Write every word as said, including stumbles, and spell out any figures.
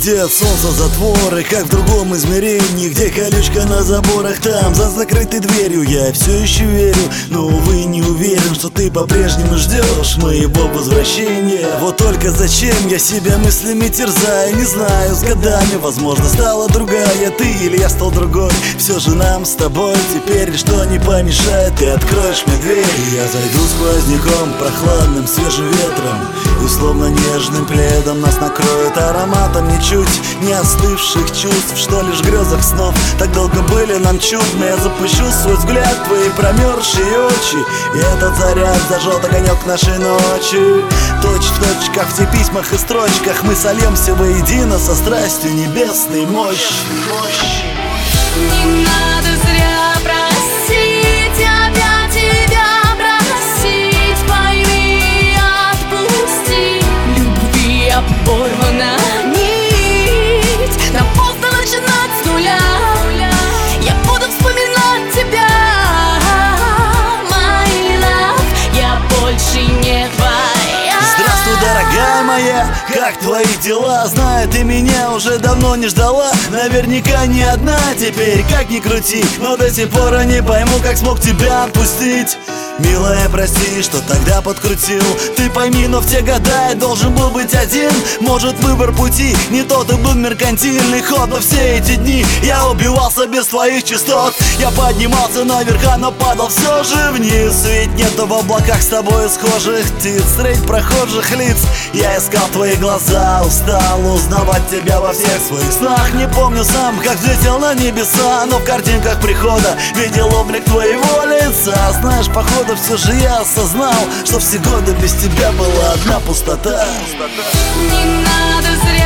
где от солнца затворы, как в другом измерении, где колючка на заборах, там за закрытой дверью. Я все еще верю, но, увы, не уверен, что ты по-прежнему ждешь моего возвращения. Вот только зачем я себя мыслями терзаю, не знаю, с годами, возможно, стала другая ты или я стал другой. Все же нам с тобой теперь ничто не помешает. Ты откроешь мне дверь, и я зайду сквозняком, прохладным свежим ветром, и словно нежным пледом нас накроет ароматом ничуть не остывших чувств, что лишь в грезах снов так долго были нам чудны. Я запущу свой взгляд в твои промерзшие очи, и этот заряд зажжет огонек нашей ночи. Точь в точь, как в тех письмах и строчках, мы сольемся воедино со страстью небесной мощи. Не надо зря просить, опять тебя просить. Пойми, отпусти, любви оборвана нить. Нам поздно начинать с нуля. Я буду вспоминать тебя, my love. Я больше не твоя. Здравствуй, дорогая моя, как твои дела? Знаю, ты меня уже давно не ждала, наверняка не одна теперь, как ни крути, но до сих пор я не пойму, как смог тебя отпустить. Милая, прости, что тогда подкрутил. Ты пойми, но в те года я должен был быть один. Может, выбор пути не тот и был меркантильный ход, но все эти дни я убивался без твоих частот. Я поднимался наверха, но падал все же вниз. Ведь нету в облаках с тобой схожих птиц. Средь прохожих лиц я искал твои глаза, устал узнавать тебя во всех своих снах. Не помню сам, как взлетел на небеса, но в картинках прихода видел облик твоего лица. Знаешь, походу все же я осознал, что все годы без тебя была одна пустота. Не надо зря